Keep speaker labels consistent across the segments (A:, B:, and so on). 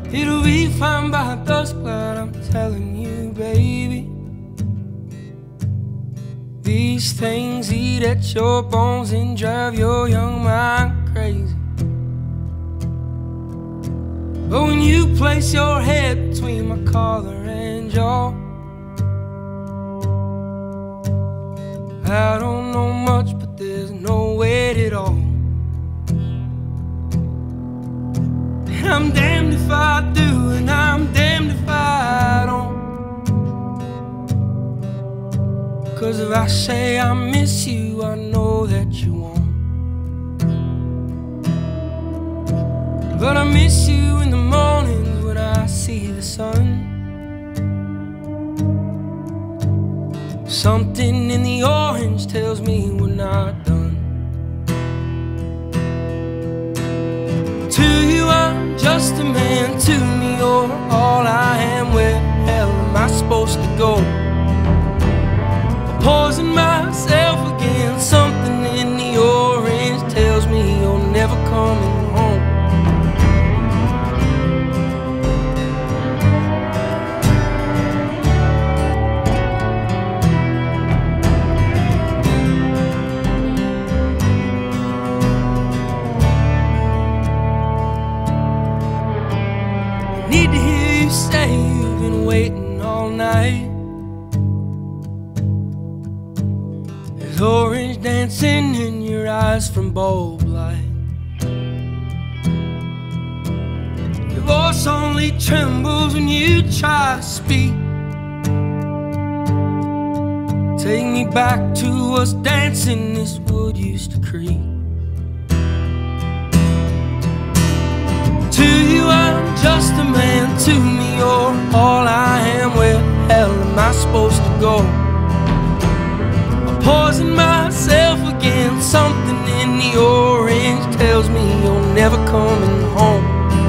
A: It'll be fine by dusk, but I'm telling you, baby, these things eat at your bones and drive your young mind crazy. But when you place your head between my collar and jaw, I don't know much, but there's no weight at all. And I'm damned if I do, and I'm damned if I don't. 'Cause if I say I miss you, I know that you won't. But I miss you in the mornings when I see the sun. Something in the orange tells me we're not done. To you I'm just a man, to me you're all I am. Where the hell am I supposed to go? Poison myself again. Something in the orange tells me you're never coming home. Need to hear you say you've been waiting all night. There's orange dancing in your eyes from bulb light. Your voice only trembles when you try to speak. Take me back to us dancing this wood used to creak. To you I'm just a man, to me you're all I am. Where the hell am I supposed to go? I poison myself again. Something in the orange tells me you're never coming home.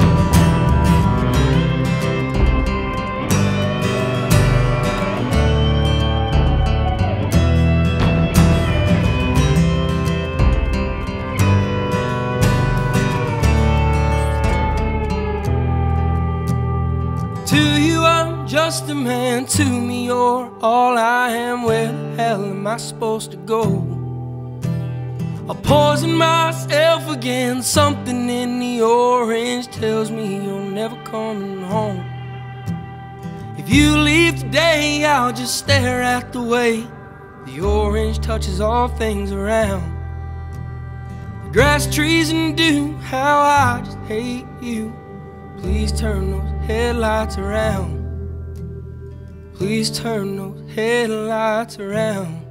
A: To you I'm just a man, to me you're all I am. Where the hell am I supposed to go? I poison myself again. Something in the orange tells me you're never coming home. If you leave today, I'll just stare at the way the orange touches all things around. The grass, trees, and dew, how I just hate you. Please turn those headlights around. Please turn those headlights around.